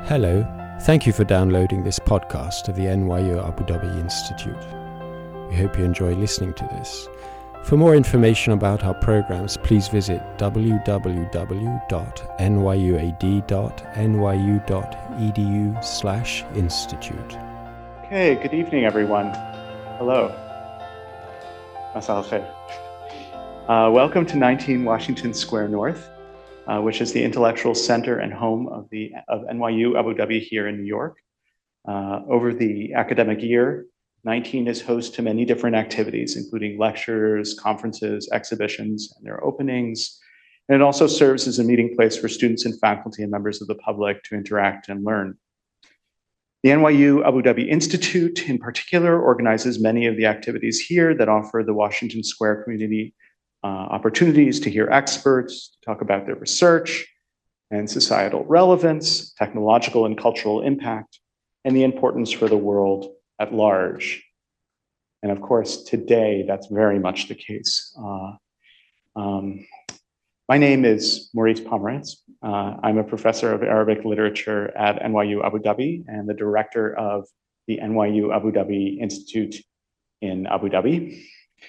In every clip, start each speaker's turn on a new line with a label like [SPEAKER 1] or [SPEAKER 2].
[SPEAKER 1] Hello, thank you for downloading this podcast of the NYU Abu Dhabi Institute. We hope you enjoy listening to this. For more information about our programs, please visit www.nyuad.nyu.edu/institute.
[SPEAKER 2] Okay, good evening, everyone. Hello. Masal al khair. Welcome to 19 Washington Square North, which is the intellectual center and home of NYU Abu Dhabi here in New York. Over the academic year, 19 is host to many different activities, including lectures, conferences, exhibitions, and their openings. And it also serves as a meeting place for students and faculty and members of the public to interact and learn. The NYU Abu Dhabi Institute, in particular, organizes many of the activities here that offer the Washington Square community opportunities to hear experts, to talk about their research and societal relevance, technological and cultural impact, and the importance for the world at large. And of course, today, that's very much the case. My name is Maurice Pomerantz. I'm a professor of Arabic literature at NYU Abu Dhabi and the director of the NYU Abu Dhabi Institute in Abu Dhabi.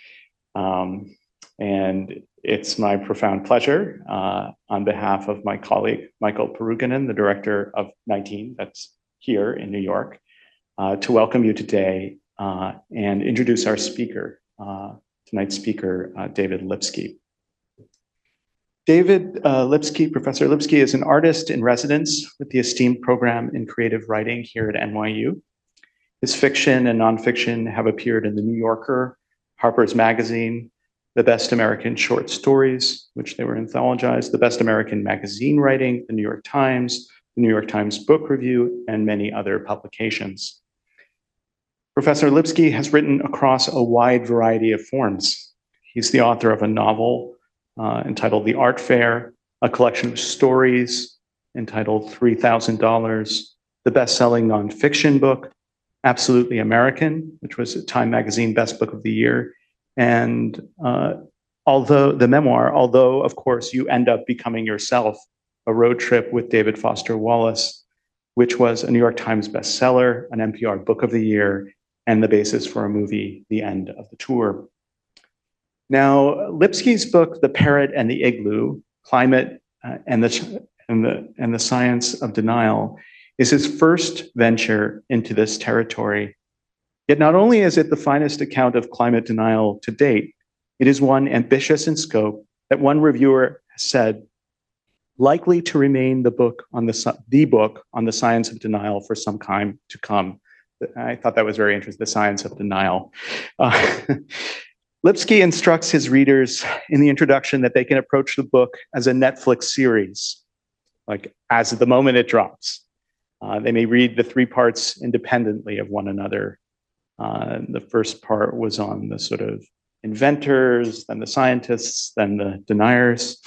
[SPEAKER 2] And it's my profound pleasure on behalf of my colleague, Michael Peruganen, the director of 19, that's here in New York, to welcome you today and introduce our speaker, tonight's speaker, David Lipsky. David Lipsky, Professor Lipsky, is an artist in residence with the esteemed program in creative writing here at NYU. His fiction and nonfiction have appeared in The New Yorker, Harper's Magazine, The Best American Short Stories, which they were anthologized, The Best American Magazine Writing, The New York Times Book Review, and many other publications. Professor Lipsky has written across a wide variety of forms. He's the author of a novel entitled The Art Fair, a collection of stories entitled $3,000, the best-selling nonfiction book, Absolutely American, which was a Time Magazine Best Book of the Year, and although of course you end up becoming yourself, A Road Trip with David Foster Wallace, which was a New York Times bestseller, an NPR Book of the Year, and the basis for a movie, The End of the Tour. Now, Lipsky's book, The Parrot and the Igloo, Climate and the Science of Denial, is his first venture into this territory. Yet not only is it the finest account of climate denial to date, it is one ambitious in scope that one reviewer said, likely to remain the book on the science of denial for some time to come. I thought that was very interesting, the science of denial. Lipsky instructs his readers in the introduction that they can approach the book as a Netflix series, like as the moment it drops. They may read the three parts independently of one another. The first part was on the sort of inventors, then the scientists, then the deniers.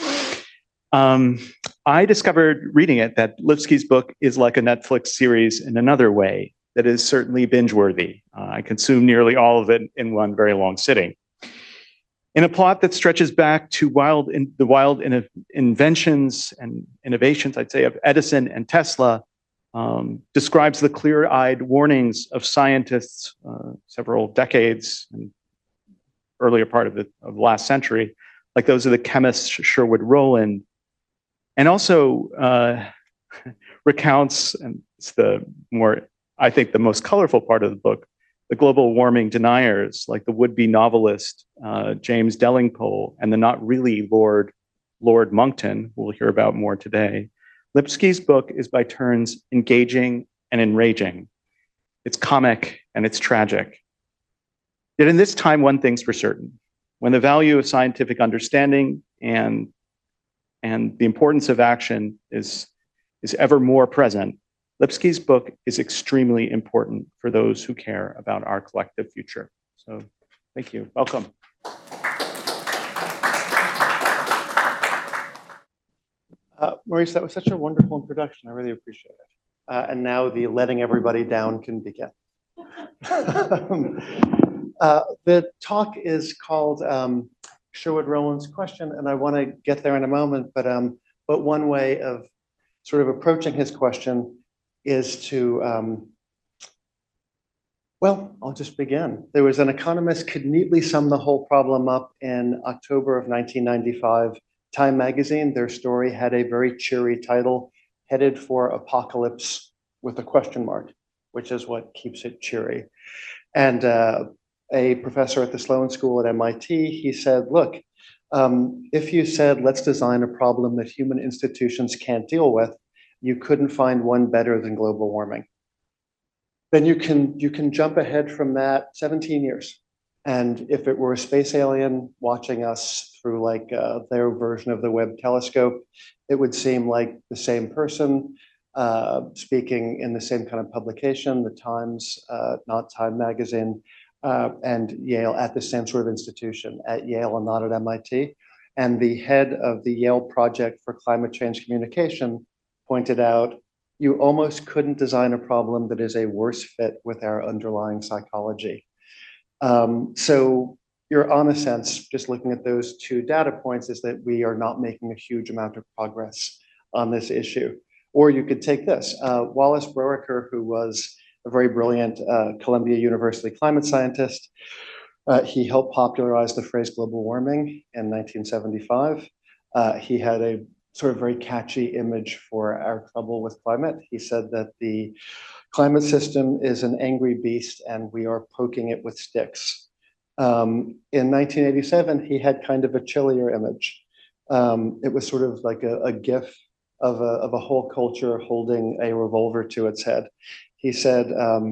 [SPEAKER 2] I discovered reading it that Lipsky's book is like a Netflix series in another way that is certainly binge-worthy. I consumed nearly all of it in one very long sitting. In a plot that stretches back to the wild inventions and innovations, I'd say, of Edison and Tesla, describes the clear-eyed warnings of scientists several decades and earlier part of the last century, like those of the chemist Sherwood Rowland, and also recounts, and it's the most colorful part of the book, the global warming deniers, like the would-be novelist James Delingpole and the not really Lord Monckton, who we'll hear about more today. Lipsky's book is by turns engaging and enraging. It's comic and it's tragic. Yet in this time, one thing's for certain. When the value of scientific understanding and the importance of action is ever more present, Lipsky's book is extremely important for those who care about our collective future. So thank you. Welcome.
[SPEAKER 3] Maurice, that was such a wonderful introduction. I really appreciate it. And now the letting everybody down can begin. The talk is called Sherwood Rowland's Question, and I want to get there in a moment, but one way of sort of approaching his question is to, well, I'll just begin. There was an economist could neatly sum the whole problem up in October of 1995. Time magazine, their story had a very cheery title, Headed for Apocalypse with a question mark, which is what keeps it cheery. And a professor at the Sloan School at MIT, he said, look, if you said, let's design a problem that human institutions can't deal with, you couldn't find one better than global warming. Then you can jump ahead from that 17 years. And if it were a space alien watching us through like their version of the Webb telescope, it would seem like the same person speaking in the same kind of publication, the Times, not Time magazine, and Yale at the same sort of institution at Yale and not at MIT. And the head of the Yale Project for Climate Change Communication pointed out, you almost couldn't design a problem that is a worse fit with our underlying psychology. So your honest sense, just looking at those two data points, is that we are not making a huge amount of progress on this issue. Or you could take this, Wallace Broecker, who was a very brilliant Columbia University climate scientist. He helped popularize the phrase global warming in 1975. He had a sort of very catchy image for our trouble with climate. He said that the climate system is an angry beast and we are poking it with sticks. In 1987, he had kind of a chillier image. It was sort of like a gif of a whole culture holding a revolver to its head. He said,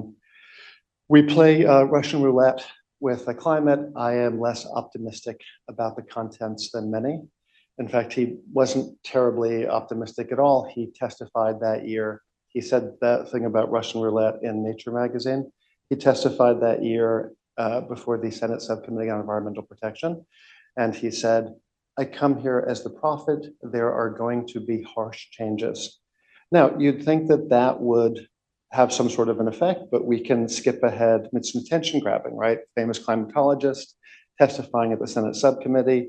[SPEAKER 3] we play Russian roulette with the climate. I am less optimistic about the contents than many. In fact, he wasn't terribly optimistic at all. He testified that year. He said that thing about Russian roulette in Nature magazine. He testified that year before the Senate Subcommittee on Environmental Protection. And he said, I come here as the prophet. There are going to be harsh changes. Now, you'd think that that would have some sort of an effect, but we can skip ahead. It's some attention grabbing, right? Famous climatologist testifying at the Senate Subcommittee.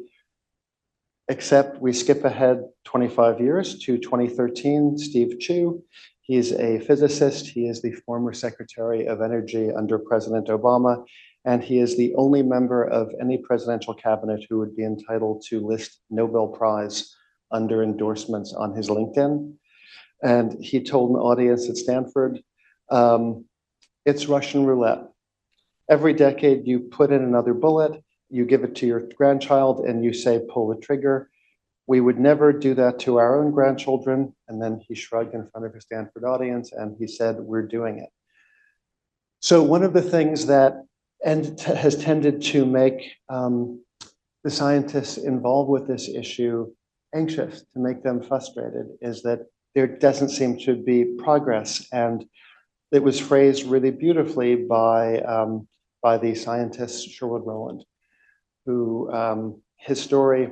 [SPEAKER 3] Except we skip ahead 25 years to 2013, Steve Chu. He's a physicist. He is the former Secretary of Energy under President Obama, and he is the only member of any presidential cabinet who would be entitled to list Nobel Prize under endorsements on his LinkedIn. And he told an audience at Stanford, it's Russian roulette. Every decade you put in another bullet, you give it to your grandchild and you say, pull the trigger. We would never do that to our own grandchildren. And then he shrugged in front of his Stanford audience and he said, we're doing it. So one of the things that has tended to make the scientists involved with this issue anxious, to make them frustrated, is that there doesn't seem to be progress. And it was phrased really beautifully by the scientist Sherwood Rowland, who his story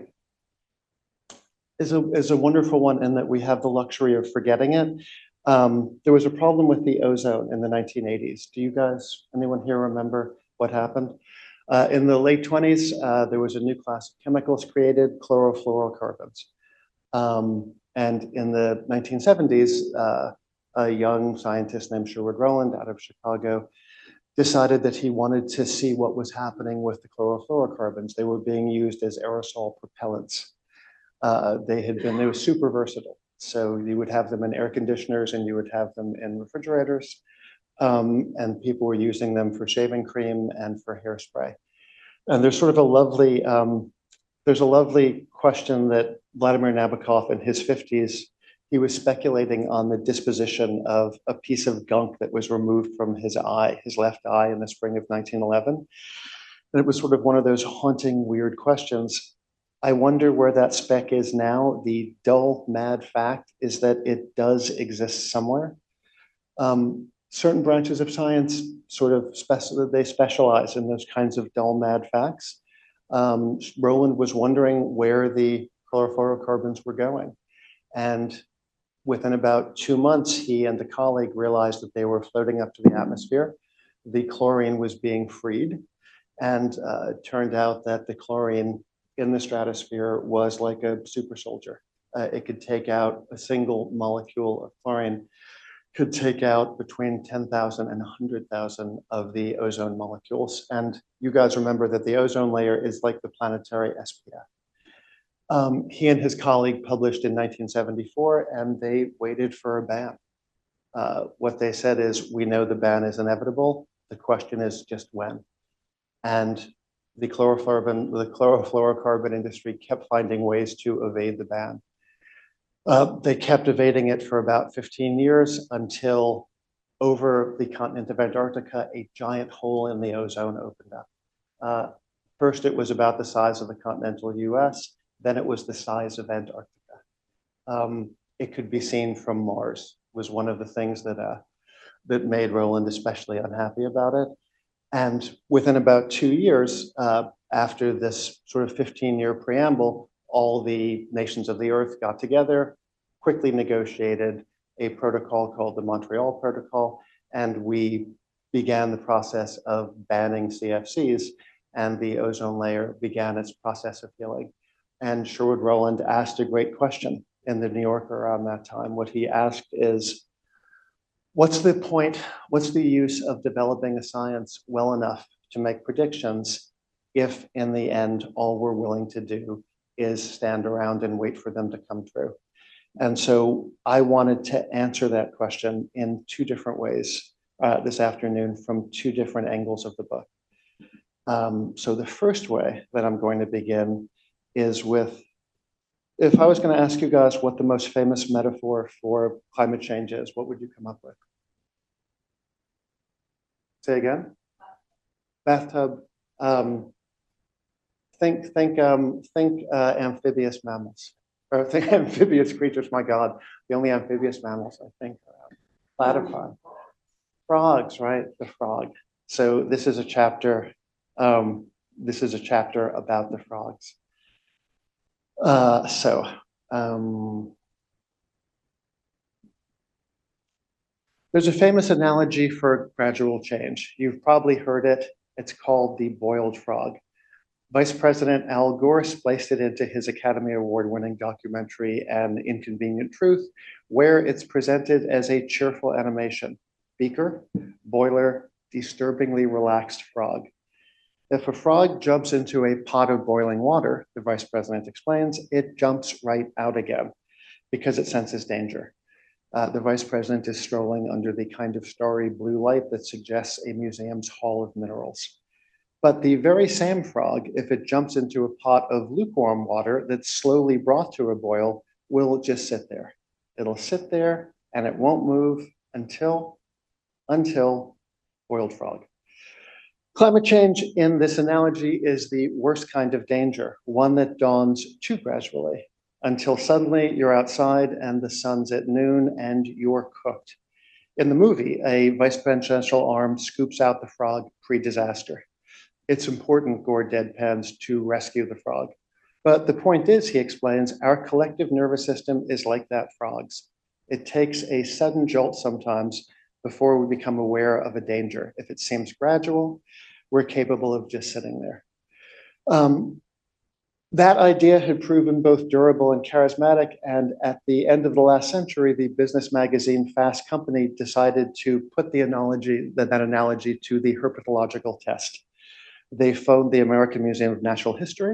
[SPEAKER 3] is a wonderful one in that we have the luxury of forgetting it. There was a problem with the ozone in the 1980s. Do you guys, anyone here remember what happened? In the late 20s, there was a new class of chemicals created, chlorofluorocarbons. And in the 1970s, a young scientist named Sherwood Rowland out of Chicago decided that he wanted to see what was happening with the chlorofluorocarbons. They were being used as aerosol propellants. They were super versatile. So you would have them in air conditioners and you would have them in refrigerators. And people were using them for shaving cream and for hairspray. And there's sort of there's a lovely question that Vladimir Nabokov in his 50s, he was speculating on the disposition of a piece of gunk that was removed from his eye, his left eye, in the spring of 1911. And it was sort of one of those haunting, weird questions. I wonder where that speck is now. The dull, mad fact is that it does exist somewhere. Certain branches of science sort of they specialize in those kinds of dull, mad facts. Rowland was wondering where the chlorofluorocarbons were going. And within about 2 months, he and a colleague realized that they were floating up to the atmosphere. The chlorine was being freed. And it turned out that the chlorine in the stratosphere was like a super soldier. It could take out a single molecule of chlorine. could take out between 10,000 and 100,000 of the ozone molecules. And you guys remember that the ozone layer is like the planetary SPF. He and his colleague published in 1974, and they waited for a ban. What they said is, we know the ban is inevitable. The question is just when. And the chlorofluorocarbon industry kept finding ways to evade the ban. They kept evading it for about 15 years until over the continent of Antarctica, a giant hole in the ozone opened up. First, it was about the size of the continental US, then it was the size of Antarctica. It could be seen from Mars, was one of the things that made Roland especially unhappy about it. And within about 2 years, after this sort of 15-year preamble, all the nations of the Earth got together, quickly negotiated a protocol called the Montreal Protocol, and we began the process of banning CFCs, and the ozone layer began its process of healing. And Sherwood Rowland asked a great question in the New Yorker around that time. What he asked is, what's the point, what's the use of developing a science well enough to make predictions if in the end all we're willing to do is stand around and wait for them to come true? And so I wanted to answer that question in two different ways this afternoon from two different angles of the book. So the first way that I'm going to begin is with, if I was going to ask you guys what the most famous metaphor for climate change is, what would you come up with? Say again? Bathtub. Think amphibious mammals, or think amphibious creatures. My God, the only amphibious mammals I think are platypi, frogs, right? The frog. So this is a chapter. This is a chapter about the frogs. There's a famous analogy for gradual change. You've probably heard it. It's called the boiled frog. Vice President Al Gore spliced it into his Academy Award-winning documentary, An Inconvenient Truth, where it's presented as a cheerful animation. Beaker, boiler, disturbingly relaxed frog. If a frog jumps into a pot of boiling water, the vice president explains, it jumps right out again because it senses danger. The vice president is strolling under the kind of starry blue light that suggests a museum's hall of minerals. But the very same frog, if it jumps into a pot of lukewarm water that's slowly brought to a boil, will just sit there. It'll sit there and it won't move until boiled frog. Climate change in this analogy is the worst kind of danger, one that dawns too gradually until suddenly you're outside and the sun's at noon and you're cooked. In the movie, a vice presidential arm scoops out the frog pre-disaster. It's important, Gore deadpans, to rescue the frog. But the point is, he explains, our collective nervous system is like that frog's. It takes a sudden jolt sometimes before we become aware of a danger. If it seems gradual, we're capable of just sitting there. That idea had proven both durable and charismatic, and at the end of the last century, the business magazine Fast Company decided to put that analogy to the herpetological test. They phoned the American Museum of Natural History.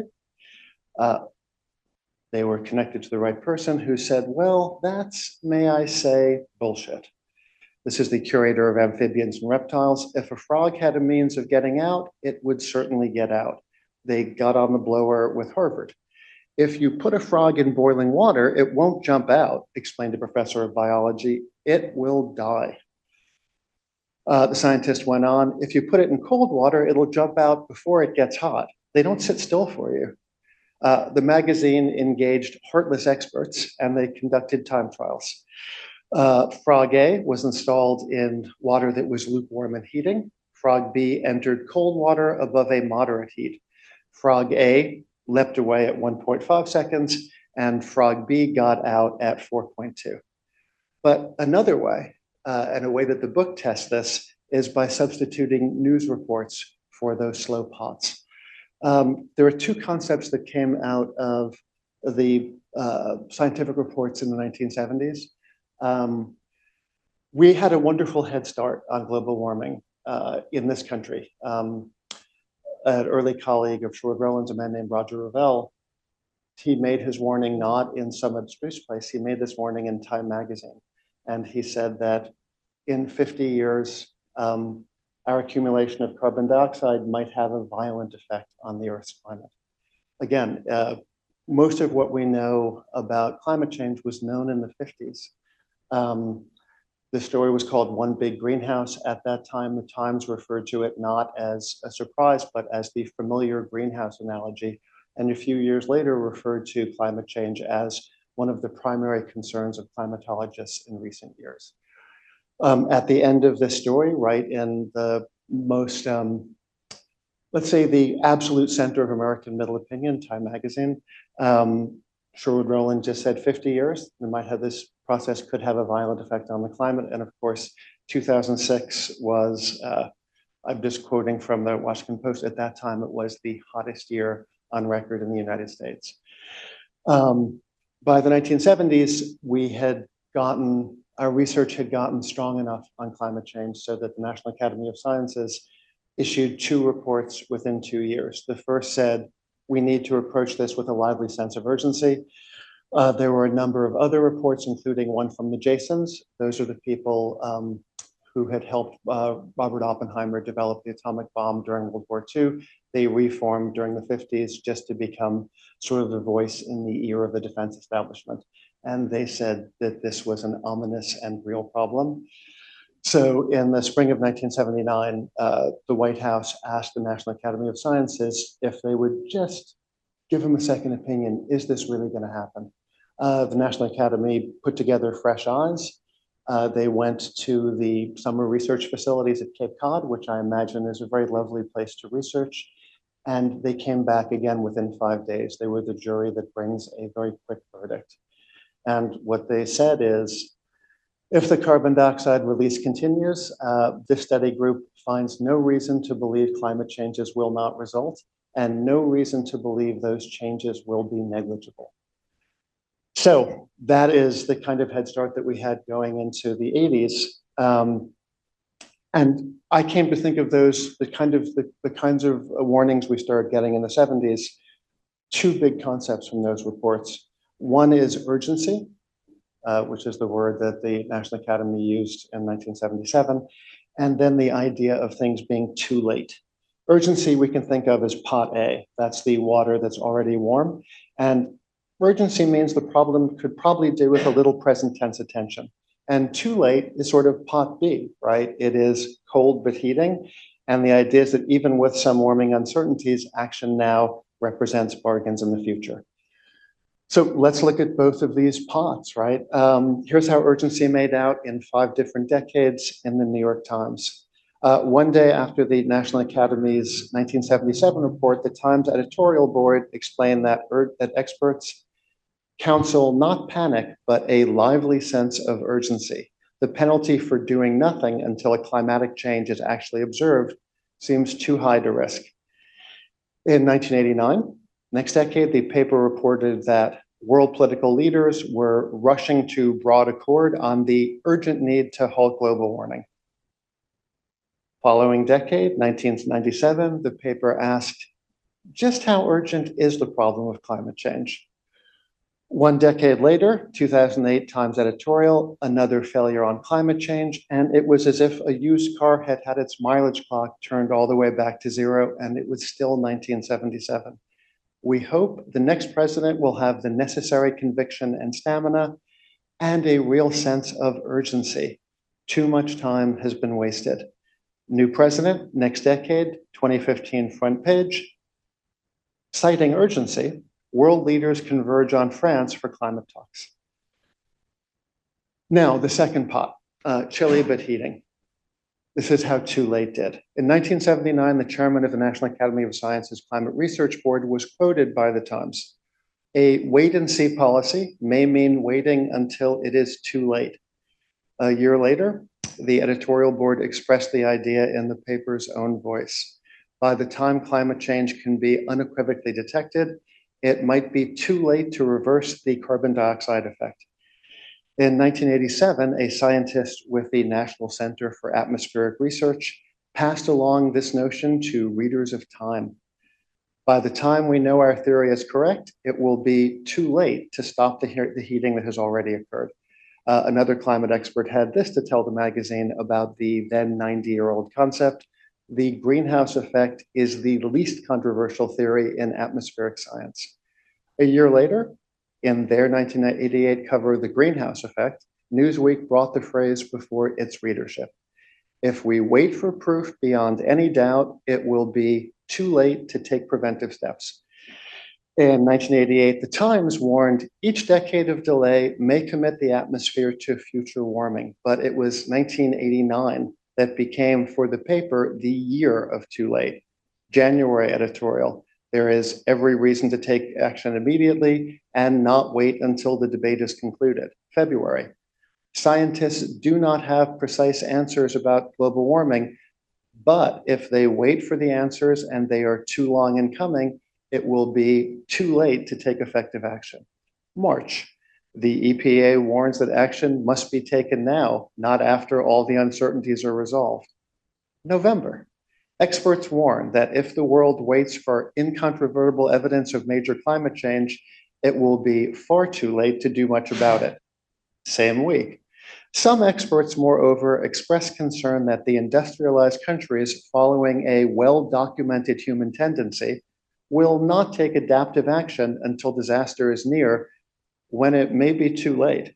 [SPEAKER 3] They were connected to the right person who said, well, that's, may I say, bullshit. This is the curator of amphibians and reptiles. If a frog had a means of getting out, it would certainly get out. They got on the blower with Harvard. If you put a frog in boiling water, it won't jump out, explained a professor of biology. It will die. The scientist went on, if you put it in cold water, it'll jump out before it gets hot. They don't sit still for you. The magazine engaged heartless experts and they conducted time trials. Frog A was installed in water that was lukewarm and heating. Frog B entered cold water above a moderate heat. Frog A leapt away at 1.5 seconds and frog B got out at 4.2. But another way, and a way that the book tests this, is by substituting news reports for those slow pots. There are two concepts that came out of the scientific reports in the 1970s. We had a wonderful head start on global warming in this country. An early colleague of Sherwood Rowland's, a man named Roger Revelle, he made his warning not in some abstruse place. He made this warning in Time magazine. And he said that in 50 years, our accumulation of carbon dioxide might have a violent effect on the Earth's climate. Again, most of what we know about climate change was known in the 50s. The story was called One Big Greenhouse. At that time, the Times referred to it not as a surprise, but as the familiar greenhouse analogy. And a few years later, referred to climate change as one of the primary concerns of climatologists in recent years. At the end of this story, right in the most, let's say the absolute center of American middle opinion, Time magazine, Sherwood Rowland just said 50 years, we might have this process could have a violent effect on the climate. And of course, 2006 was, I'm just quoting from the Washington Post, at that time, it was the hottest year on record in the United States. By the 1970s, our research had gotten strong enough on climate change so that the National Academy of Sciences issued 2 reports within 2 years. The first said, we need to approach this with a lively sense of urgency. There were a number of other reports, including one from the Jasons. Those are the people who had helped Robert Oppenheimer develop the atomic bomb during World War II. They reformed during the 50s just to become sort of the voice in the ear of the defense establishment. And they said that this was an ominous and real problem. So in the spring of 1979, the White House asked the National Academy of Sciences if they would just give them a second opinion. Is this really going to happen? The National Academy put together fresh eyes. They went to the summer research facilities at Cape Cod, which I imagine is a very lovely place to research. And they came back again within 5 days. They were the jury that brings a very quick verdict. And what they said is, if the carbon dioxide release continues, this study group finds no reason to believe climate changes will not result, and no reason to believe those changes will be negligible. So that is the kind of head start that we had going into the 80s. And I came to think of those, the kinds of warnings we started getting in the 70s, 2 big concepts from those reports. One is urgency, which is the word that the National Academy used in 1977, and then the idea of things being too late. Urgency we can think of as pot A, that's the water that's already warm, and urgency means the problem could probably do with a little present tense attention. And too late is sort of pot B, right? It is cold but heating, and the idea is that even with some warming uncertainties, action now represents bargains in the future. So let's look at both of these pots, right? Here's how urgency made out in 5 different decades in the New York Times. One day after the National Academy's 1977 report, the Times editorial board explained that experts counsel not panic, but a lively sense of urgency. The penalty for doing nothing until a climatic change is actually observed seems too high to risk. In 1989, next decade, the paper reported that world political leaders were rushing to broad accord on the urgent need to halt global warming. Following decade, 1997, the paper asked, just how urgent is the problem of climate change? 1 decade later, 2008 Times editorial, another failure on climate change, and it was as if a used car had had its mileage clock turned all the way back to 0, and it was still 1977. We hope the next president will have the necessary conviction and stamina and a real sense of urgency. Too much time has been wasted. New president, next decade, 2015 front page. Citing urgency, world leaders converge on France for climate talks. Now, the second pot, chilly but heating. This is how too late did. In 1979, the chairman of the National Academy of Sciences Climate Research Board was quoted by the Times. A wait and see policy may mean waiting until it is too late. A year later, the editorial board expressed the idea in the paper's own voice. By the time climate change can be unequivocally detected, it might be too late to reverse the carbon dioxide effect. In 1987, a scientist with the National Center for Atmospheric Research passed along this notion to readers of Time. By the time we know our theory is correct, it will be too late to stop the heating that has already occurred. Another climate expert had this to tell the magazine about the then 90-year-old concept: the greenhouse effect is the least controversial theory in atmospheric science. A year later, in their 1988 cover, The Greenhouse Effect, Newsweek brought the phrase before its readership. If we wait for proof beyond any doubt, it will be too late to take preventive steps. In 1988, The Times warned each decade of delay may commit the atmosphere to future warming, but it was 1989 that became, for the paper, the year of too late. January editorial: there is every reason to take action immediately and not wait until the debate is concluded. February: scientists do not have precise answers about global warming, but if they wait for the answers and they are too long in coming, it will be too late to take effective action. March: the EPA warns that action must be taken now, not after all the uncertainties are resolved. November: experts warn that if the world waits for incontrovertible evidence of major climate change, it will be far too late to do much about it. Same week: some experts, moreover, express concern that the industrialized countries, following a well-documented human tendency, will not take adaptive action until disaster is near, when it may be too late.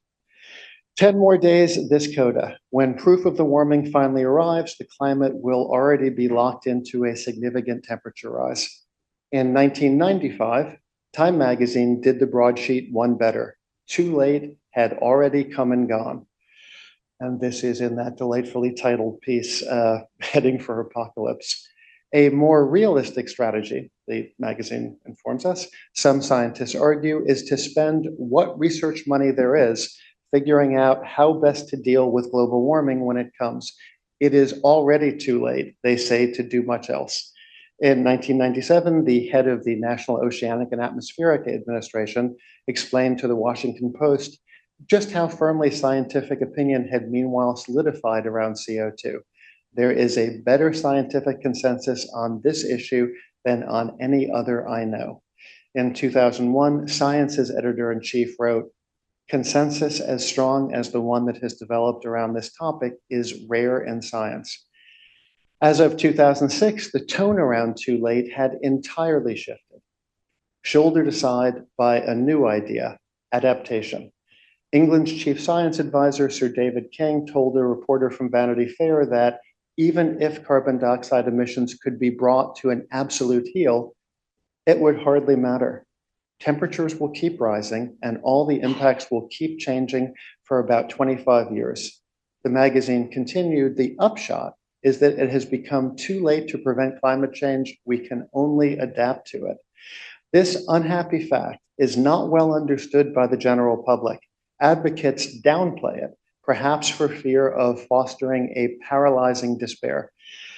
[SPEAKER 3] 10 more days this coda. When proof of the warming finally arrives, the climate will already be locked into a significant temperature rise. In 1995, Time magazine did the broadsheet one better. Too late had already come and gone. And this is in that delightfully titled piece, Heading for Apocalypse. A more realistic strategy, the magazine informs us, some scientists argue, is to spend what research money there is figuring out how best to deal with global warming when it comes. It is already too late, they say, to do much else. In 1997, the head of the National Oceanic and Atmospheric Administration explained to the Washington Post just how firmly scientific opinion had meanwhile solidified around CO2. There is a better scientific consensus on this issue than on any other I know. In 2001, Science's editor-in-chief wrote, "Consensus as strong as the one that has developed around this topic is rare in science." As of 2006, the tone around too late had entirely shifted, shouldered aside by a new idea: adaptation. England's chief science advisor, Sir David King, told a reporter from Vanity Fair that even if carbon dioxide emissions could be brought to an absolute heel, it would hardly matter. Temperatures will keep rising and all the impacts will keep changing for about 25 years. The magazine continued, the upshot is that it has become too late to prevent climate change. We can only adapt to it. This unhappy fact is not well understood by the general public. Advocates downplay it, perhaps for fear of fostering a paralyzing despair.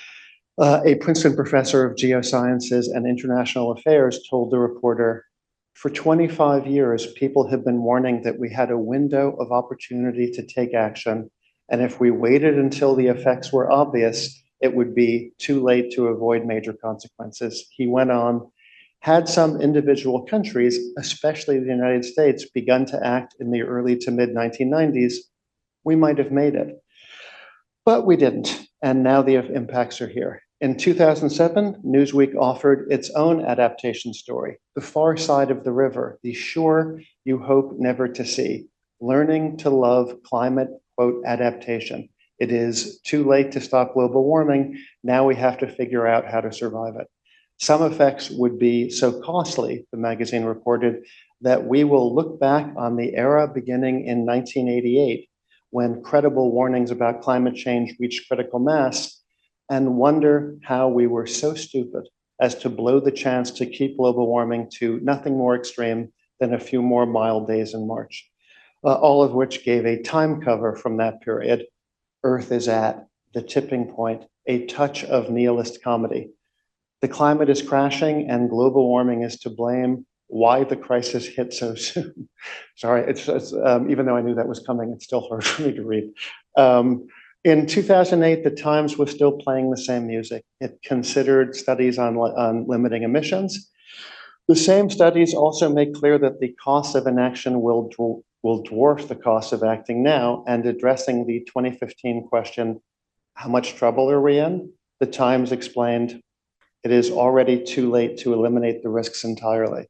[SPEAKER 3] A Princeton professor of geosciences and international affairs told the reporter, "For 25 years, people have been warning that we had a window of opportunity to take action, and if we waited until the effects were obvious, it would be too late to avoid major consequences." He went on, "Had some individual countries, especially the United States, begun to act in the early to mid-1990s, we might have made it. But we didn't, and now the impacts are here." In 2007, Newsweek offered its own adaptation story, The Far Side of the River, the shore you hope never to see, learning to love climate, quote, adaptation. It is too late to stop global warming. Now we have to figure out how to survive it. Some effects would be so costly, the magazine reported, that we will look back on the era beginning in 1988, when credible warnings about climate change reached critical mass, and wonder how we were so stupid as to blow the chance to keep global warming to nothing more extreme than a few more mild days in March. All of which gave a time cover from that period. Earth is at the tipping point, a touch of nihilist comedy. The climate is crashing and global warming is to blame. why the crisis hit so soon. Sorry, it's even though I knew that was coming, it's still hard for me to read. In 2008, the Times was still playing the same music. It considered studies on limiting emissions. The same studies also make clear that the cost of inaction will dwarf the cost of acting now, and addressing the 2015 question, how much trouble are we in? The Times explained, it is already too late to eliminate the risks entirely.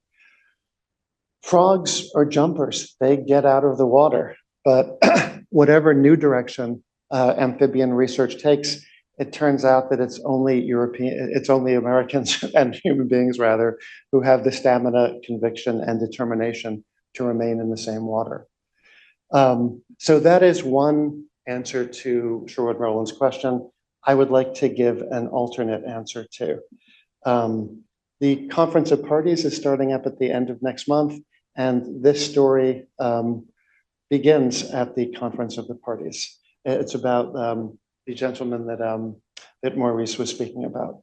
[SPEAKER 3] Frogs are jumpers. They get out of the water, but whatever new direction amphibian research takes, it turns out that it's only Americans and human beings, rather, who have the stamina, conviction, and determination to remain in the same water. So that is one answer to Sherwood Rowland's question. I would like to give an alternate answer too. The Conference of Parties is starting up at the end of next month, and this story begins at the Conference of the Parties. It's about the gentleman that Maurice was speaking about.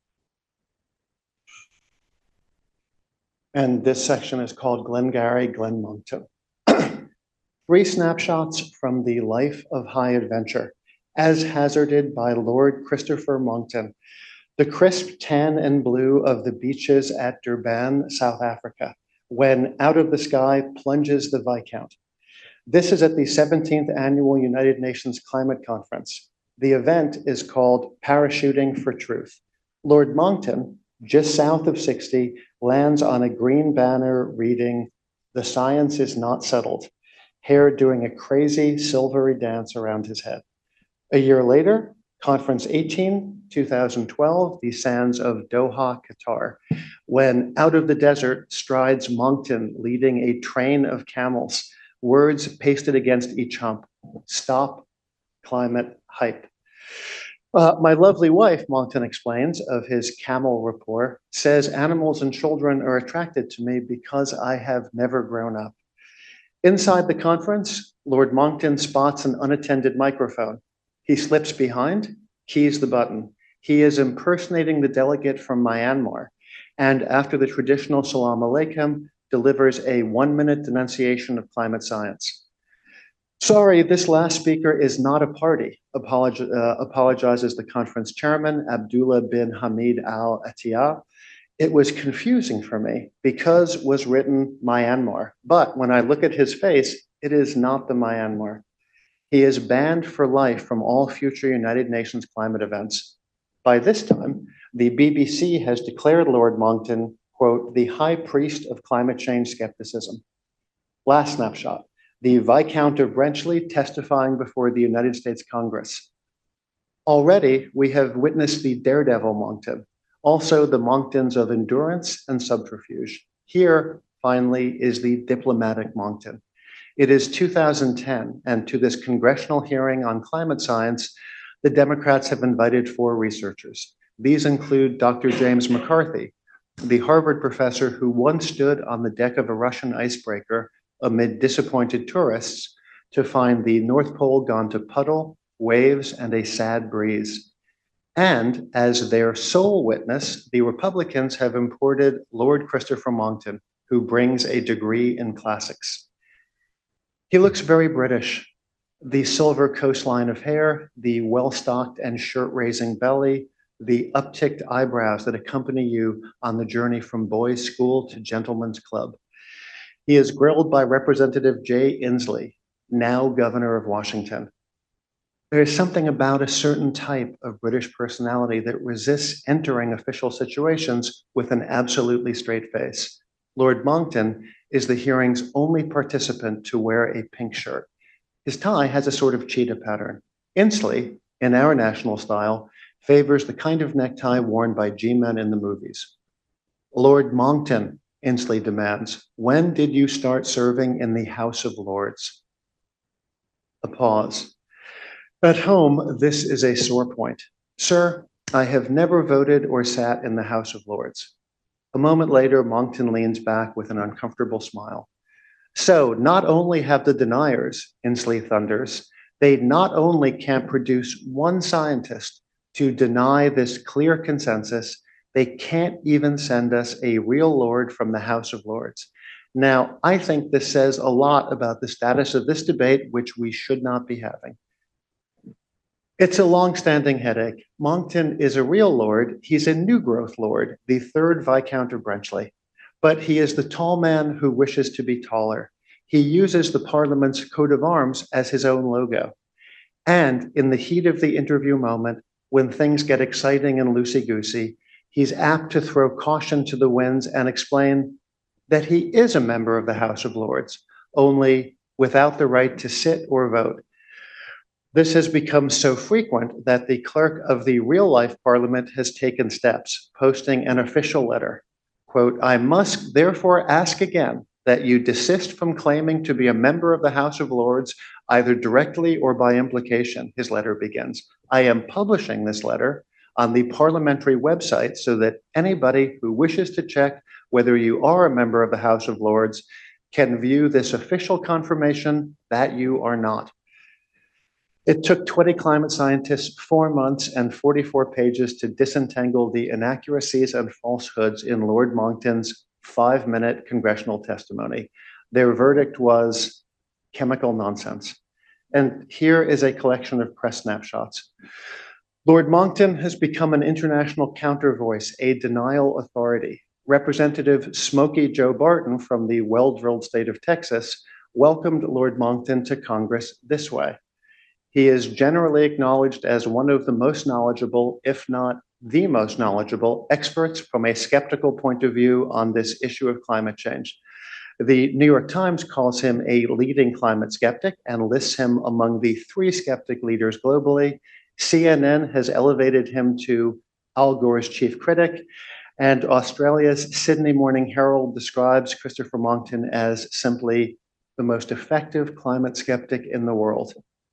[SPEAKER 3] And this section is called Glengarry Glen Monkton. 3 snapshots from the life of high adventure, as hazarded by Lord Christopher Monckton, the crisp tan and blue of the beaches at Durban, South Africa, when out of the sky plunges the Viscount. This is at the 17th Annual United Nations Climate Conference. The event is called Parachuting for Truth. Lord Monckton, just south of 60, lands on a green banner reading, "The science is not settled," hair doing a crazy silvery dance around his head. A year later, Conference 18, 2012, the sands of Doha, Qatar, when out of the desert strides Monckton leading a train of camels, words pasted against each hump, "Stop climate hype." My lovely wife, Monckton explains of his camel rapport, says animals and children are attracted to me because I have never grown up. Inside the conference, Lord Monckton spots an unattended microphone. He slips behind, keys the button. He is impersonating the delegate from Myanmar, and after the traditional Salam Alaikum, delivers a 1-minute denunciation of climate science. "Sorry, this last speaker is not a party," apologizes the conference chairman, Abdullah bin Hamid Al Attiyah. "It was confusing for me because was written Myanmar, but when I look at his face, it is not the Myanmar. He is banned for life from all future United Nations climate events. By this time, the BBC has declared Lord Monckton, quote, the high priest of climate change skepticism." Last snapshot, the Viscount of Brenchley testifying before the United States Congress. Already, we have witnessed the daredevil Monckton, also the Monktons of endurance and subterfuge. Here, finally, is the diplomatic Monckton. It is 2010, and to this congressional hearing on climate science, the Democrats have invited 4 researchers. These include Dr. James McCarthy, the Harvard professor who once stood on the deck of a Russian icebreaker amid disappointed tourists to find the North Pole gone to puddle, waves, and a sad breeze. And as their sole witness, the Republicans have imported Lord Christopher Monckton, who brings a degree in classics. He looks very British. The silver coastline of hair, the well-stocked and shirt-raising belly, the upticked eyebrows that accompany you on the journey from boys' school to gentlemen's club. He is grilled by Representative Jay Inslee, now governor of Washington. There is something about a certain type of British personality that resists entering official situations with an absolutely straight face. Lord Monckton is the hearing's only participant to wear a pink shirt. His tie has a sort of cheetah pattern. Inslee, in our national style, favors the kind of necktie worn by G-men in the movies. "Lord Monckton," Inslee demands, "when did you start serving in the House of Lords?" A pause. At home, this is a sore point. "Sir, I have never voted or sat in the House of Lords." A moment later, Monckton leans back with an uncomfortable smile. "So not only have the deniers," Inslee thunders, "they not only can't produce one scientist to deny this clear consensus, They can't even send us a real lord from the House of Lords. Now, I think this says a lot about the status of this debate, which we should not be having. It's a long-standing headache. Monckton is a real lord. He's a new growth lord, the third Viscount of Brenchley. But he is the tall man who wishes to be taller. He uses the Parliament's coat of arms as his own logo. And in the heat of the interview moment, when things get exciting and loosey-goosey, he's apt to throw caution to the winds and explain that he is a member of the House of Lords, only without the right to sit or vote. This has become so frequent that the clerk of the real-life Parliament has taken steps, posting an official letter. Quote, "I must therefore ask again that you desist from claiming to be a member of the House of Lords, either directly or by implication," his letter begins. "I am publishing this letter on the parliamentary website so that anybody who wishes to check whether you are a member of the House of Lords can view this official confirmation that you are not." It took 20 climate scientists 4 months and 44 pages to disentangle the inaccuracies and falsehoods in Lord Monckton's 5-minute congressional testimony. Their verdict was chemical nonsense. And here is a collection of press snapshots. Lord Monckton has become an international counter voice, a denial authority. Representative Smokey Joe Barton from the well-drilled state of Texas welcomed Lord Monckton to Congress this way. He is generally acknowledged as one of the most knowledgeable, if not the most knowledgeable, experts from a skeptical point of view on this issue of climate change. The New York Times calls him a leading climate skeptic and lists him among the 3 skeptic leaders globally. CNN has elevated him to Al Gore's chief critic, and Australia's Sydney Morning Herald describes Christopher Monckton as simply the most effective climate skeptic in the world.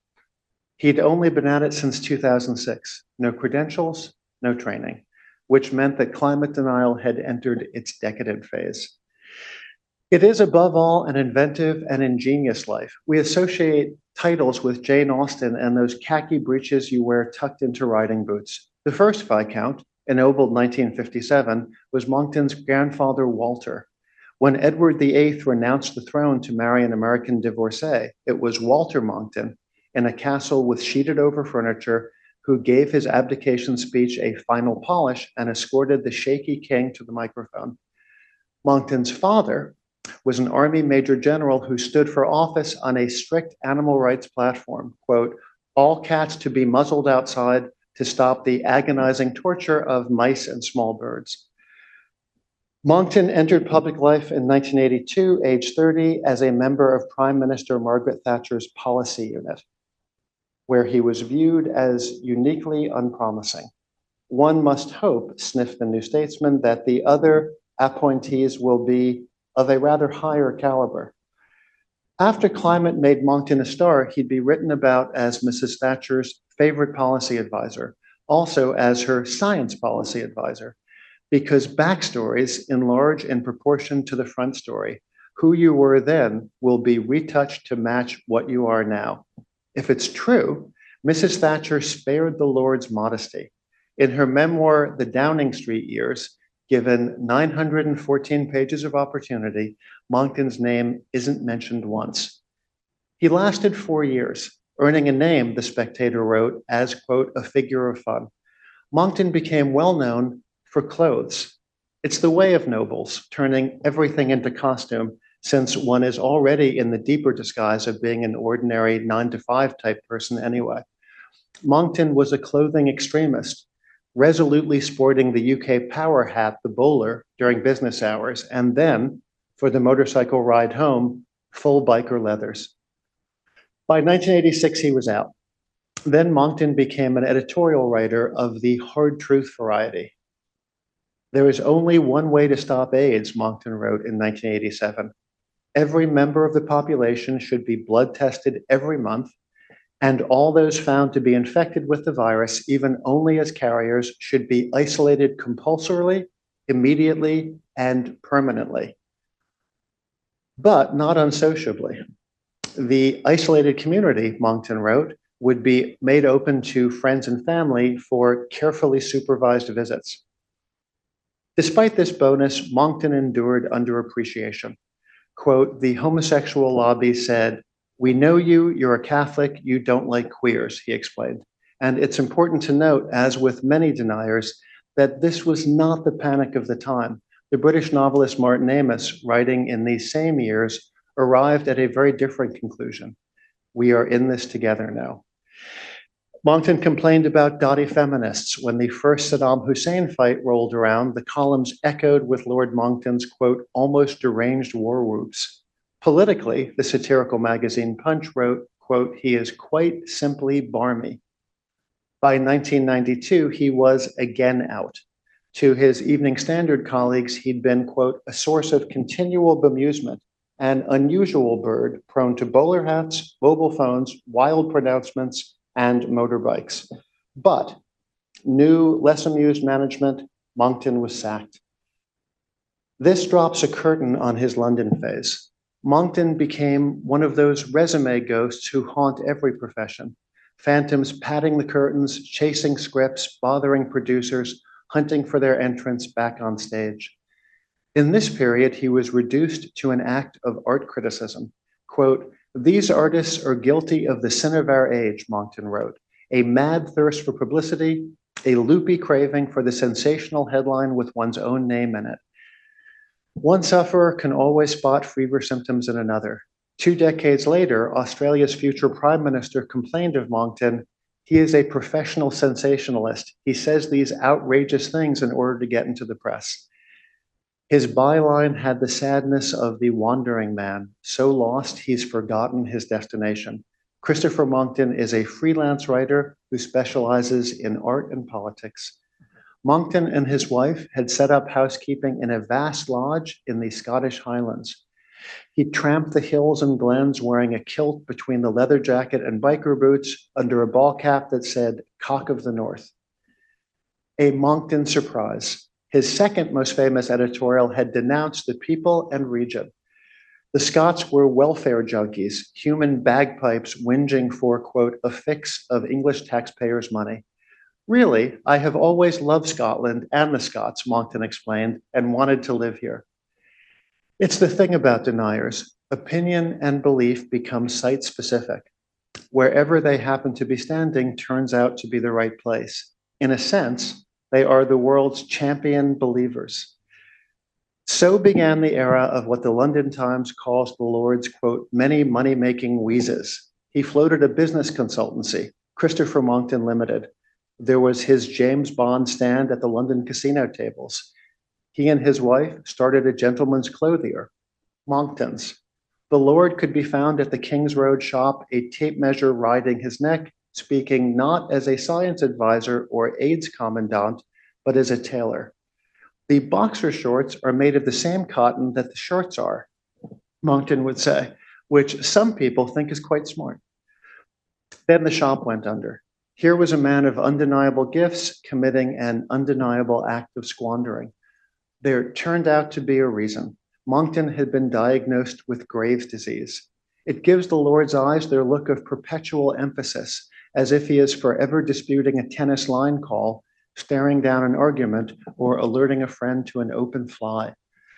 [SPEAKER 3] He'd only been at it since 2006, no credentials, no training, which meant that climate denial had entered its decadent phase. It is above all an inventive and ingenious life. We associate titles with Jane Austen and those khaki breeches you wear tucked into riding boots. The first Viscount, ennobled 1957, was Monckton's grandfather, Walter. When Edward VIII renounced the throne to marry an American divorcee, it was Walter Monckton, in a castle with sheeted over furniture, who gave his abdication speech a final polish and escorted the shaky king to the microphone. Monckton's father was an Army Major General who stood for office on a strict animal rights platform, quote, "All cats to be muzzled outside to stop the agonizing torture of mice and small birds." Monckton entered public life in 1982, age 30, as a member of Prime Minister Margaret Thatcher's policy unit, where he was viewed as uniquely unpromising. One must hope, sniffed the New Statesman, that the other appointees will be of a rather higher caliber. After climate made Monckton a star, he'd be written about as Mrs. Thatcher's favorite policy advisor, also as her science policy advisor, because backstories enlarge in proportion to the front story. Who you were then will be retouched to match what you are now. If it's true, Mrs. Thatcher spared the Lord's modesty. In her memoir, The Downing Street Years, given 914 pages of opportunity, Monckton's name isn't mentioned once. He lasted 4 years, earning a name, The Spectator wrote, as, quote, "a figure of fun." Monckton became well known for clothes. It's the way of nobles, turning everything into costume, since one is already in the deeper disguise of being an ordinary 9-to-5 type person anyway. Monckton was a clothing extremist, resolutely sporting the UK power hat, the bowler, during business hours, and then, for the motorcycle ride home, full biker leathers. By 1986, he was out. Then Monckton became an editorial writer of the hard truth variety. "There is only one way to stop AIDS," Monckton wrote in 1987. "Every member of the population should be blood tested every month, and all those found to be infected with the virus, even only as carriers, should be isolated compulsorily, immediately, and permanently. But not unsociably. The isolated community," Monckton wrote, "would be made open to friends and family for carefully supervised visits." Despite this bonus, Monckton endured underappreciation. Quote, the homosexual lobby said, "We know you, you're a Catholic, you don't like queers," he explained. And it's important to note, as with many deniers, that this was not the panic of the time. The British novelist Martin Amis, writing in these same years, arrived at a very different conclusion. We are in this together now. Monckton complained about dotty feminists. When the first Saddam Hussein fight rolled around, the columns echoed with Lord Monckton's, quote, almost deranged war whoops. Politically, the satirical magazine Punch wrote, quote, he is quite simply barmy. By 1992, he was again out. To his Evening Standard colleagues, he'd been, quote, a source of continual bemusement, an unusual bird prone to bowler hats, mobile phones, wild pronouncements, and motorbikes. But new, less amused management, Monckton was sacked. This drops a curtain on his London phase. Monckton became one of those resume ghosts who haunt every profession. Phantoms padding the curtains, chasing scripts, bothering producers, hunting for their entrance back on stage. In this period, he was reduced to an act of art criticism. Quote, these artists are guilty of the sin of our age, Monckton wrote, a mad thirst for publicity, a loopy craving for the sensational headline with one's own name in it. One sufferer can always spot fever symptoms in another. 2 decades later, Australia's future Prime Minister complained of Monckton. He is a professional sensationalist. He says these outrageous things in order to get into the press. His byline had the sadness of the wandering man, so lost he's forgotten his destination. Christopher Monckton is a freelance writer who specializes in art and politics. Monckton and his wife had set up housekeeping in a vast lodge in the Scottish Highlands. He tramped the hills and glens wearing a kilt between the leather jacket and biker boots under a ball cap that said, Cock of the North. A Monckton surprise. His second most famous editorial had denounced the people and region. The Scots were welfare junkies, human bagpipes whinging for, quote, a fix of English taxpayers' money. Really, I have always loved Scotland and the Scots, Monckton explained, and wanted to live here. It's the thing about deniers. Opinion and belief become site-specific. Wherever they happen to be standing turns out to be the right place. In a sense, they are the world's champion believers. So began the era of what the London Times calls the Lord's, quote, many money-making wheezes. He floated a business consultancy, Christopher Monckton Limited. There was his James Bond stand at the London casino tables. He and his wife started a gentleman's clothier, Monckton's. The Lord could be found at the King's Road shop, a tape measure riding his neck, speaking not as a science advisor or AIDS commandant, but as a tailor. The boxer shorts are made of the same cotton that the shorts are, Monckton would say, which some people think is quite smart. Then the shop went under. Here was a man of undeniable gifts committing an undeniable act of squandering. There turned out to be a reason. Monckton had been diagnosed with Graves' disease. It gives the Lord's eyes their look of perpetual emphasis, as if he is forever disputing a tennis line call, staring down an argument, or alerting a friend to an open fly.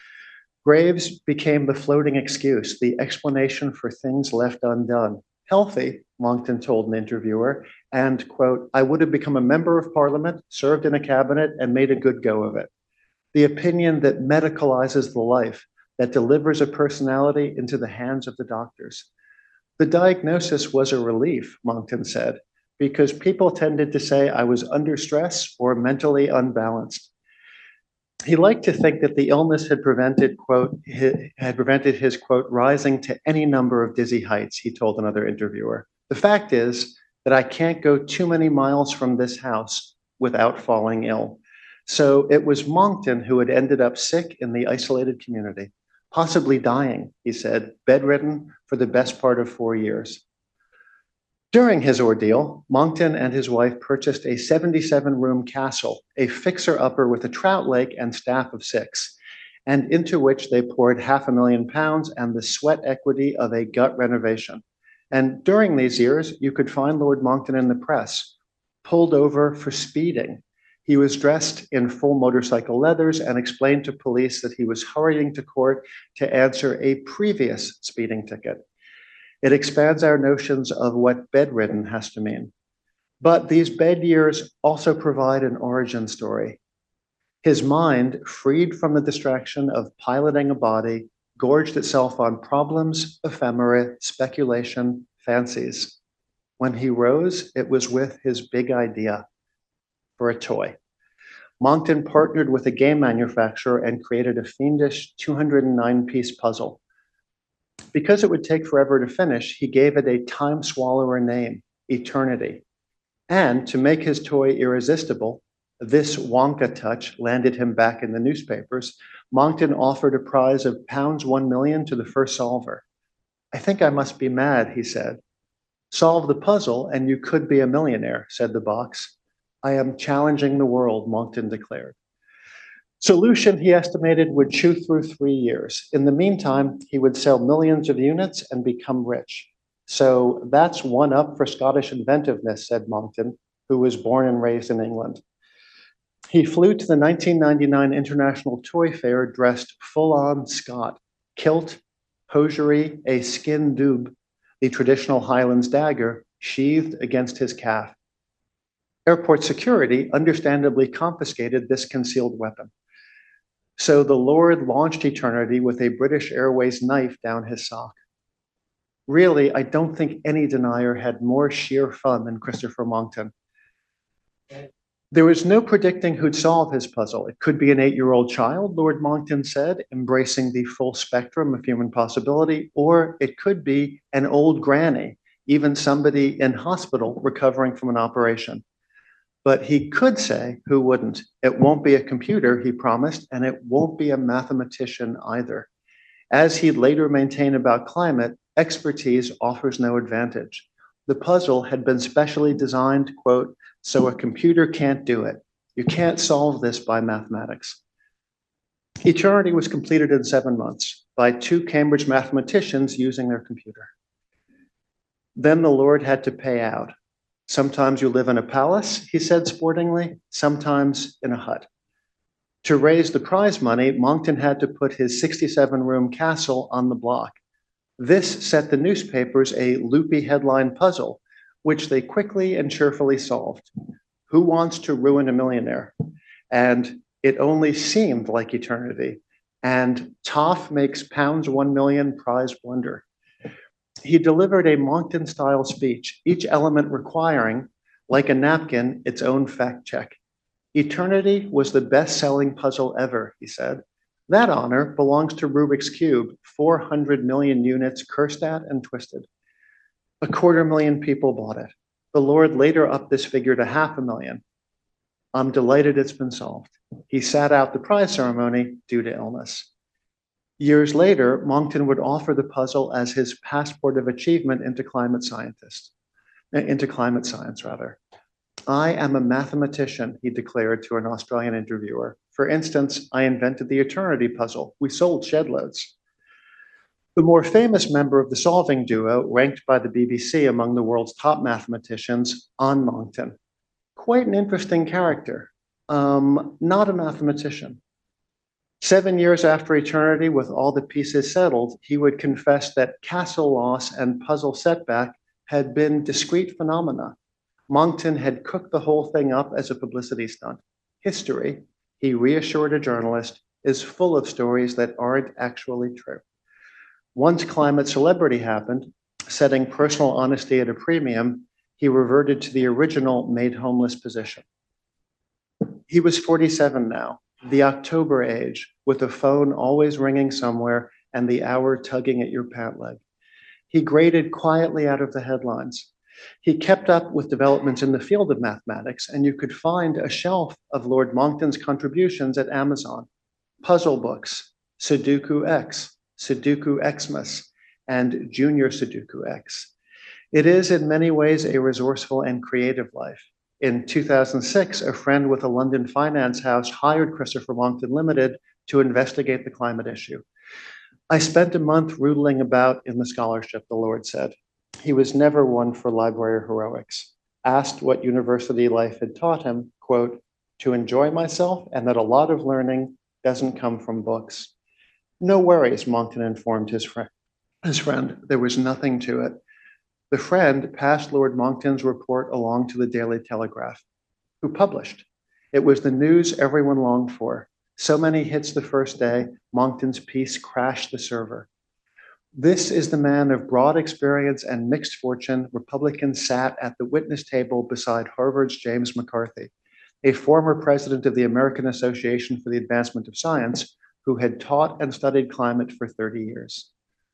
[SPEAKER 3] Graves became the floating excuse, the explanation for things left undone. Healthy, Monckton told an interviewer, and, quote, I would have become a member of parliament, served in a cabinet, and made a good go of it. The opinion that medicalizes the life, that delivers a personality into the hands of the doctors. The diagnosis was a relief, Monckton said, because people tended to say I was under stress or mentally unbalanced. He liked to think that the illness had prevented, quote, his, quote, rising to any number of dizzy heights, he told another interviewer. The fact is that I can't go too many miles from this house without falling ill. So it was Monckton who had ended up sick in the isolated community, possibly dying, he said, bedridden for the best part of 4 years. During his ordeal, Monckton and his wife purchased a 77-room castle, a fixer-upper with a trout lake and staff of 6, and into which they poured £500,000 and the sweat equity of a gut renovation. And during these years, you could find Lord Monckton in the press, pulled over for speeding. He was dressed in full motorcycle leathers and explained to police that he was hurrying to court to answer a previous speeding ticket. It expands our notions of what bedridden has to mean. But these bed years also provide an origin story. His mind, freed from the distraction of piloting a body, gorged itself on problems, ephemera, speculation, fancies. When he rose, it was with his big idea for a toy. Monckton partnered with a game manufacturer and created a fiendish 209-piece puzzle. Because it would take forever to finish, he gave it a time swallower name, Eternity. And to make his toy irresistible, this Wonka touch landed him back in the newspapers. Monckton offered a prize of £1 million to the first solver. "I think I must be mad," he said. "Solve the puzzle and you could be a millionaire," said the box. "I am challenging the world," Monckton declared. Solution, he estimated, would chew through 3 years. In the meantime, he would sell millions of units and become rich. "So that's one up for Scottish inventiveness," said Monckton, who was born and raised in England. He flew to the 1999 International Toy Fair dressed full-on Scot, kilt, hosiery, a skin dube, the traditional Highlands dagger, sheathed against his calf. Airport security understandably confiscated this concealed weapon. So the Lord launched Eternity with a British Airways knife down his sock. Really, I don't think any denier had more sheer fun than Christopher Monckton. There was no predicting who'd solve his puzzle. It could be an 8-year-old child, Lord Monckton said, embracing the full spectrum of human possibility, or it could be an old granny, even somebody in hospital recovering from an operation. But he could say, who wouldn't? It won't be a computer, he promised, and it won't be a mathematician either. As he'd later maintain about climate, expertise offers no advantage. The puzzle had been specially designed, quote, "so a computer can't do it. You can't solve this by mathematics." Eternity was completed in 7 months by 2 Cambridge mathematicians using their computer. Then the Lord had to pay out. "Sometimes you live in a palace," he said sportingly, "sometimes in a hut." To raise the prize money, Monckton had to put his 67-room castle on the block. This set the newspapers a loopy headline puzzle, which they quickly and cheerfully solved. Who wants to ruin a millionaire? And it only seemed like eternity. And Toff makes £1 million prize blunder. He delivered a Monckton-style speech, each element requiring, like a napkin, its own fact check. Eternity was the best-selling puzzle ever, he said. That honor belongs to Rubik's Cube, 400 million units cursed at and twisted. 250,000 people bought it. The Lord later upped this figure to 500,000. "I'm delighted it's been solved." He sat out the prize ceremony due to illness. Years later, Monckton would offer the puzzle as his passport of achievement into climate science. "I am a mathematician," he declared to an Australian interviewer. "For instance, I invented the Eternity puzzle. We sold shed loads." The more famous member of the solving duo, ranked by the BBC among the world's top mathematicians, An Monckton. Quite an interesting character. Not a mathematician. 7 years after Eternity, with all the pieces settled, he would confess that castle loss and puzzle setback had been discrete phenomena. Monckton had cooked the whole thing up as a publicity stunt. History, he reassured a journalist, is full of stories that aren't actually true. Once climate celebrity happened, setting personal honesty at a premium, he reverted to the original made homeless position. He was 47 now, the October age, with a phone always ringing somewhere and the hour tugging at your pant leg. He graded quietly out of the headlines. He kept up with developments in the field of mathematics, and you could find a shelf of Lord Monckton's contributions at Amazon. Puzzle books, Sudoku X, Sudoku Xmas, and Junior Sudoku X. It is in many ways a resourceful and creative life. In 2006, a friend with a London finance house hired Christopher Monckton Limited to investigate the climate issue. "I spent a month rootling about in the scholarship," the Lord said. He was never one for library heroics. Asked what university life had taught him, quote, to enjoy myself, and that a lot of learning doesn't come from books. No worries, Monckton informed his friend. There was nothing to it. The friend passed Lord Monckton's report along to the Daily Telegraph, who published. It was the news everyone longed for. So many hits the first day, Monckton's piece crashed the server. This is the man of broad experience and mixed fortune. Republicans sat at the witness table beside Harvard's James McCarthy, a former president of the American Association for the Advancement of Science, who had taught and studied climate for 30 years.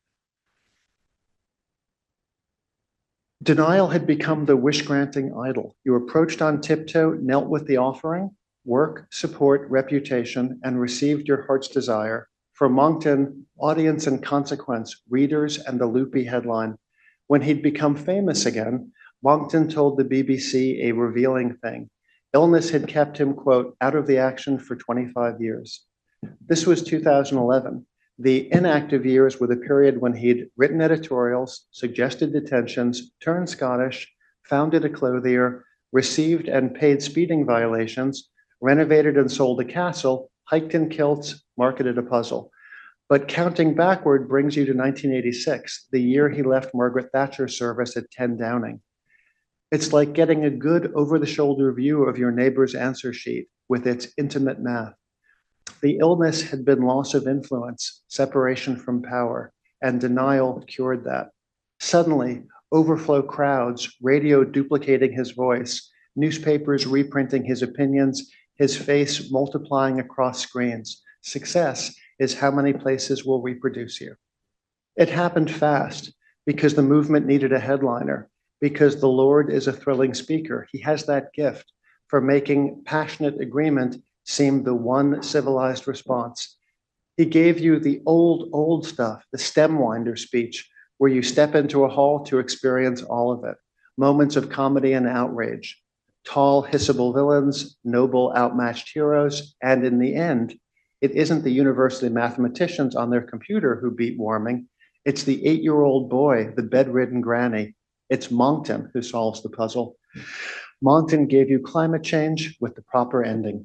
[SPEAKER 3] Denial had become the wish-granting idol. You approached on tiptoe, knelt with the offering, work, support, reputation, and received your heart's desire. For Monckton, audience and consequence, readers, and the loopy headline. When he'd become famous again, Monckton told the BBC a revealing thing. Illness had kept him, quote, out of the action for 25 years. This was 2011. The inactive years were the period when he'd written editorials, suggested detentions, turned Scottish, founded a clothier, received and paid speeding violations, renovated and sold a castle, hiked in kilts, marketed a puzzle. But counting backward brings you to 1986, the year he left Margaret Thatcher's service at 10 Downing. It's like getting a good over-the-shoulder view of your neighbor's answer sheet with its intimate math. The illness had been loss of influence, separation from power, and denial cured that. Suddenly, overflow crowds, radio duplicating his voice, newspapers reprinting his opinions, his face multiplying across screens. Success is how many places will reproduce you. It happened fast because the movement needed a headliner, because the Lord is a thrilling speaker. He has that gift for making passionate agreement seem the one civilized response. He gave you the old stuff, the stem winder speech, where you step into a hall to experience all of it. Moments of comedy and outrage, tall, hissable villains, noble, outmatched heroes, and in the end, it isn't the university mathematicians on their computer who beat Warming. It's the 8-year-old boy, the bedridden granny. It's Monckton who solves the puzzle. Monckton gave you climate change with the proper ending.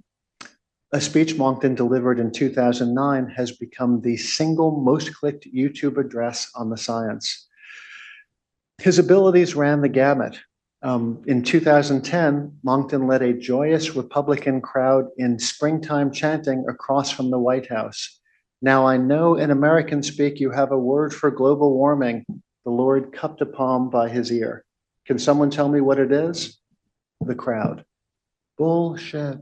[SPEAKER 3] A speech Monckton delivered in 2009 has become the single most clicked YouTube address on the science. His abilities ran the gamut. In 2010, Monckton led a joyous Republican crowd in springtime chanting across from the White House. Now I know in American speak you have a word for global warming. The Lord cupped a palm by his ear. Can someone tell me what it is? The crowd. Bullshit.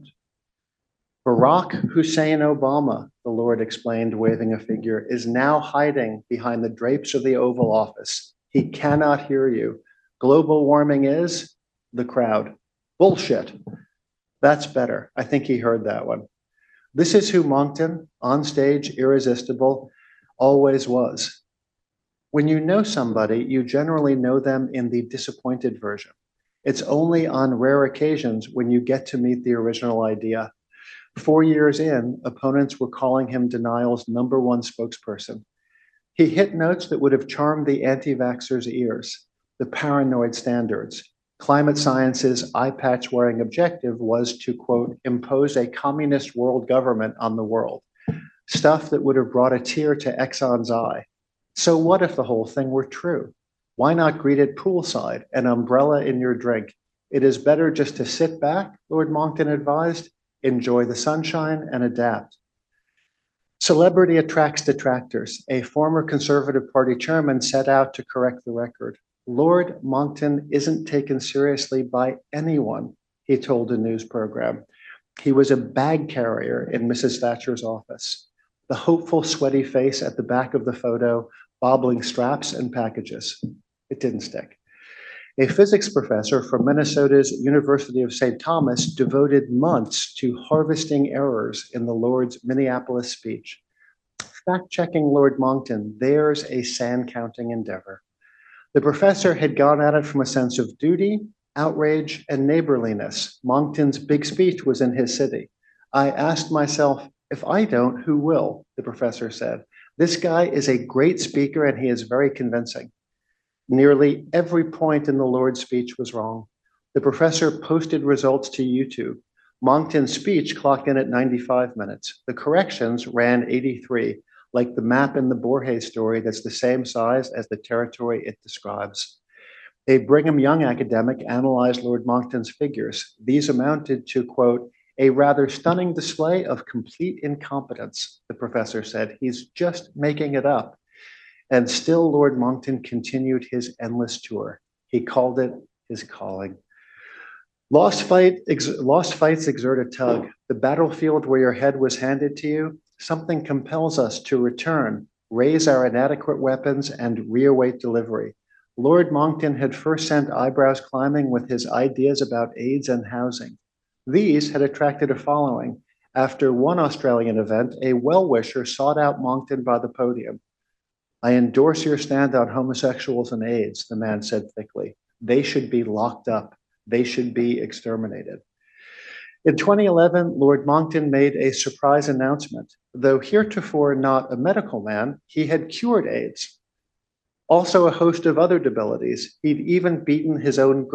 [SPEAKER 3] Barack Hussein Obama, the Lord explained, waving a figure, is now hiding behind the drapes of the Oval Office. He cannot hear you. Global warming is the crowd. Bullshit. That's better. I think he heard that one. This is who Monckton, on stage, irresistible, always was. When you know somebody, you generally know them in the disappointed version. It's only on rare occasions when you get to meet the original idea. 4 years in, opponents were calling him denial's #1 spokesperson. He hit notes that would have charmed the anti-vaxxers' ears. The paranoid standards. Climate science's eye-patch-wearing objective was to, quote, impose a communist world government on the world. Stuff that would have brought a tear to Exxon's eye. So what if the whole thing were true? Why not greet it poolside, an umbrella in your drink? It is better just to sit back, Lord Monckton advised, enjoy the sunshine, and adapt. Celebrity attracts detractors. A former Conservative Party chairman set out to correct the record. Lord Monckton isn't taken seriously by anyone, he told a news program. He was a bag carrier in Mrs. Thatcher's office. The hopeful, sweaty face at the back of the photo, bobbling straps and packages. It didn't stick. A physics professor from Minnesota's University of St. Thomas devoted months to harvesting errors in the Lord's Minneapolis speech. Fact-checking Lord Monckton, there's a sand-counting endeavor. The professor had gone at it from a sense of duty, outrage, and neighborliness. Monckton's big speech was in his city. I asked myself, if I don't, who will? The professor said. This guy is a great speaker and he is very convincing. Nearly every point in the Lord's speech was wrong. The professor posted results to YouTube. Monckton's speech clocked in at 95 minutes. The corrections ran 83, like the map in the Borges story that's the same size as the territory it describes. A Brigham Young academic analyzed Lord Monckton's figures. These amounted to, quote, a rather stunning display of complete incompetence, the professor said. He's just making it up. And still Lord Monckton continued his endless tour. He called it his calling. Lost fights exert a tug. The battlefield where your head was handed to you, something compels us to return, raise our inadequate weapons, and reawait delivery. Lord Monckton had first sent eyebrows climbing with his ideas about AIDS and housing. These had attracted a following. After one Australian event, a well-wisher sought out Monckton by the podium. I endorse your stand on homosexuals and AIDS, the man said thickly. They should be locked up. They should be exterminated. In 2011, Lord Monckton made a surprise announcement. Though heretofore not a medical man, he had cured AIDS. Also a host of other debilities. He'd even beaten his own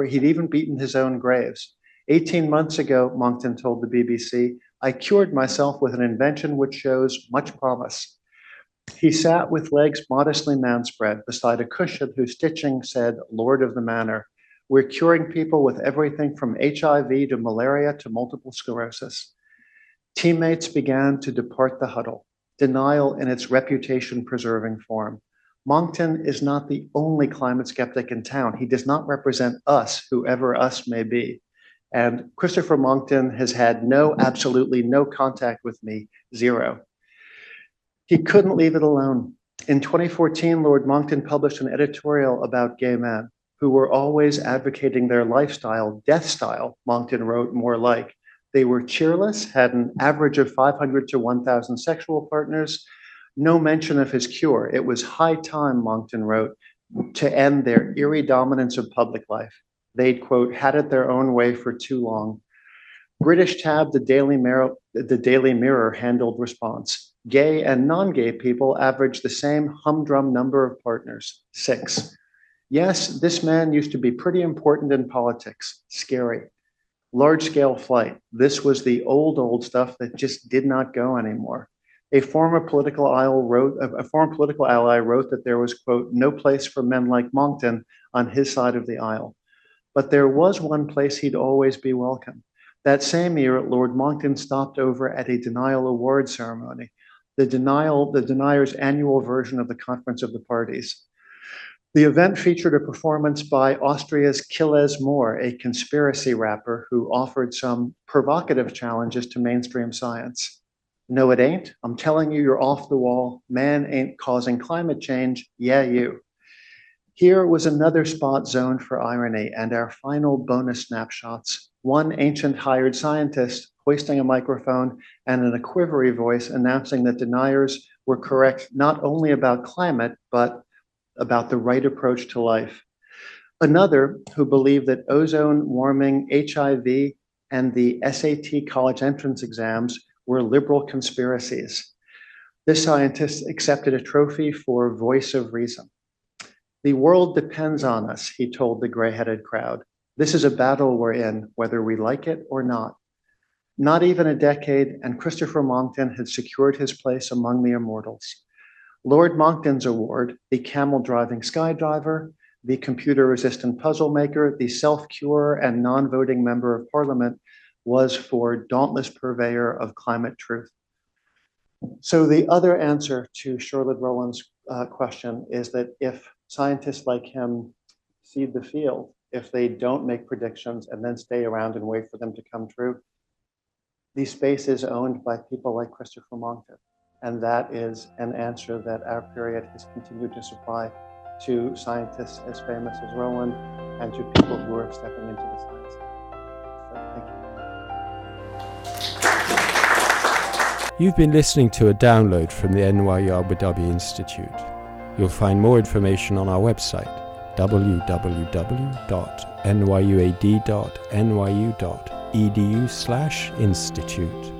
[SPEAKER 3] graves. 18 months ago, Monckton told the BBC, I cured myself with an invention which shows much promise. He sat with legs modestly manspread beside a cushion whose stitching said, Lord of the Manor. We're curing people with everything from HIV to malaria to multiple sclerosis. Teammates began to depart the huddle, denial in its reputation-preserving form. Monckton is not the only climate skeptic in town. He does not represent us, whoever us may be. And Christopher Monckton has had absolutely no contact with me, zero. He couldn't leave it alone. In 2014, Lord Monckton published an editorial about gay men who were always advocating their lifestyle, death style, Monckton wrote, more like. They were cheerless, had an average of 500 to 1,000 sexual partners, no mention of his cure. It was high time, Monckton wrote, to end their eerie dominance of public life. They'd, quote, had it their own way for too long. British tab, the Daily Mirror handled response. Gay and non-gay people averaged the same humdrum number of partners, 6. Yes, this man used to be pretty important in politics, scary. Large-scale flight. This was the old stuff that just did not go anymore. A former political ally wrote that there was, quote, no place for men like Monckton on his side of the aisle. But there was one place he'd always be welcome. That same year, Lord Monckton stopped over at a denial award ceremony, the denier's annual version of the Conference of the Parties. The event featured a performance by Austria's Killes Moore, a conspiracy rapper who offered some provocative challenges to mainstream science. No, it ain't. I'm telling you, you're off the wall. Man ain't causing climate change. Yeah, you. Here was another spot zoned for irony and our final bonus snapshots. One ancient hired scientist hoisting a microphone and in a quivery voice announcing that deniers were correct not only about climate, but about the right approach to life. Another who believed that ozone warming, HIV, and the SAT college entrance exams were liberal conspiracies. This scientist accepted a trophy for voice of reason. The world depends on us, he told the gray-headed crowd. This is a battle we're in, whether we like it or not. Not even a decade, and Christopher Monckton had secured his place among the immortals. Lord Monckton's award, the camel-driving skydiver, the computer-resistant puzzle maker, the self-curer and non-voting member of parliament, was for dauntless purveyor of climate truth. So the other answer to Charlotte Rowland's question is that if scientists like him seed the field, if they don't make predictions and then stay around and wait for them to come true, the space is owned by people like Christopher Monckton. And that is an answer that our period has continued to supply to scientists as famous as Rowland and to people who are stepping into the science. So, thank you.
[SPEAKER 1] You've been listening to a download from the NYU Abu Dhabi Institute. You'll find more information on our website, www.nyuad.nyu.edu/institute.